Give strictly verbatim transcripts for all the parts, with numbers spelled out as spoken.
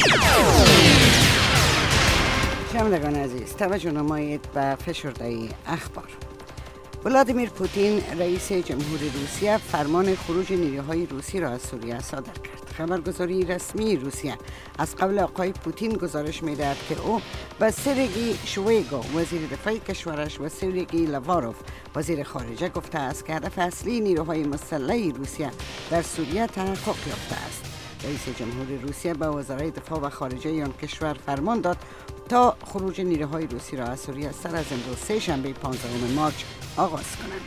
شنوندگان عزیز، توجه نمایید به فشرده اخبار. ولادیمیر پوتین رئیس جمهوری روسیه فرمان خروج نیروهای روسی را از سوریه صادر کرد. خبرگزاری رسمی روسیه از قبل آقای پوتین گزارش می‌دهد که او به سرگئی شویگو وزیر دفاع کشورش و سرگئی لاواروف وزیر خارجه گفته است که هدف اصلی نیروهای مسلح روسیه در سوریه تحقق یافته است. رئیس جمهوری روسیه به وزرای دفاع و خارجه آن کشور فرمان داد تا خروج نیروهای روسی را از سوریه سر از امروز سه شنبه پانزدهم مارس آغاز کنند.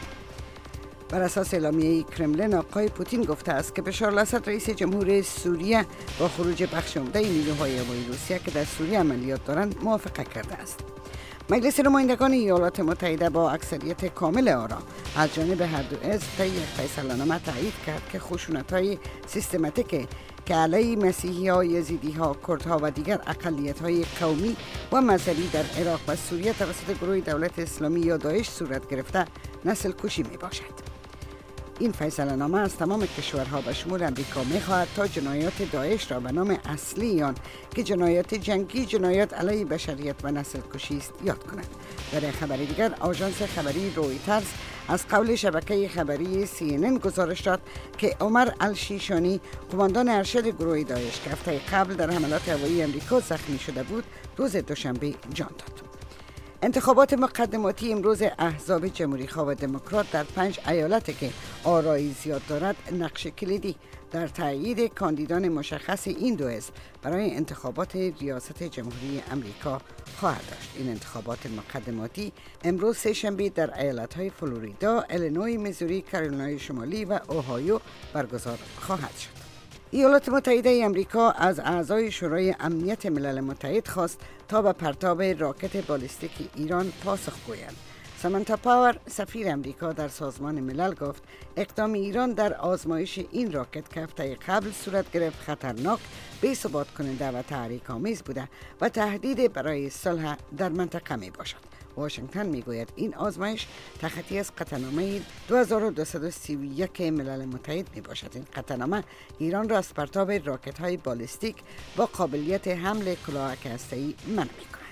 بر اساس اعلامیه کرملین، آقای پوتین گفته است که بشار الاسد رئیس جمهور سوریه با خروج بخش عمده نیروهای هوایی روسیه که در سوریه عملیات دارند موافقت کرده است. مجلس نمایندگان ایالات متحده با اکثریت کامل آرا از جانب هر دو حزب طی یک فیصله‌نامه تایید کرد که خشونت‌های سیستماتیک که علیه مسیحی‌ها، یزیدی‌ها، کردها و دیگر اقلیت‌های قومی و مذهبی در عراق و سوریه توسط گروه دولت اسلامی یا داعش صورت گرفته نسل کشی میباشد. این فیصله نامه از تمام کشورها به شمول امریکا می‌خواهد تا جنایات داعش را به نام اصلی آن که جنایات جنگی، جنایات علیه بشریت و نسل کشی است یاد کند. در خبر دیگر، آژانس خبری رویترز از قول شبکه خبری سی ان ان گزارش داد که عمر الشیشانی، قماندان ارشد گروه داعش که هفته قبل در حملات هوایی امریکا زخمی شده بود، روز دوشنبه جان داد. انتخابات مقدماتی امروز احزاب جمهوری‌خواه و دموکرات در پنج ایالت که آرایی زیاد دارد نقش کلیدی در تایید کاندیدان مشخص این دو حزب برای انتخابات ریاست جمهوری امریکا خواهد داشت. این انتخابات مقدماتی امروز سه شنبه در ایالت‌های فلوریدا، ایلینوی، میزوری، کارولینای شمالی و اوهایو برگزار خواهد شد. ایالات متحده امریکا از اعضای شورای امنیت ملل متحد خواست تا به پرتاب راکت بالستیک ایران پاسخ گویند. سامانتا پاور، سفیر امریکا در سازمان ملل، گفت اقدام ایران در آزمایش این راکت که هفته قبل صورت گرفت خطرناک، بی‌ثبات کننده و تحریک آمیز بوده و تهدید برای صلح در منطقه می باشد. واشنگتن میگوید این آزمایش تخطی از قطعنامه دو هزار و دویست و سی و یک ملل متحد می باشد. این قطعنامه ایران را از پرتاب راکت های بالستیک با قابلیت حمل کلاهک هسته‌ای منع می کند.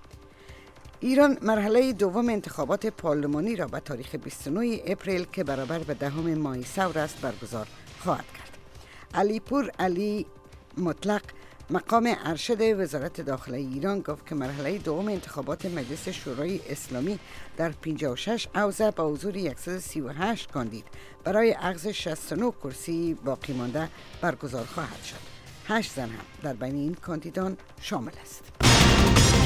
ایران مرحله دوم انتخابات پارلمانی را به تاریخ بیست و نه اپریل که برابر به دهم ماه ثور است برگزار خواهد کرد. علیپور علی مطلق، مقام ارشد وزارت داخله ایران، گفت که مرحله دوم انتخابات مجلس شورای اسلامی در پنجاه و شش حوزه با حضور صد و سی و هشت کاندید برای اخذ شصت و نه کرسی باقی مانده برگزار خواهد شد. هشت زن هم در بین این کاندیدان شامل است.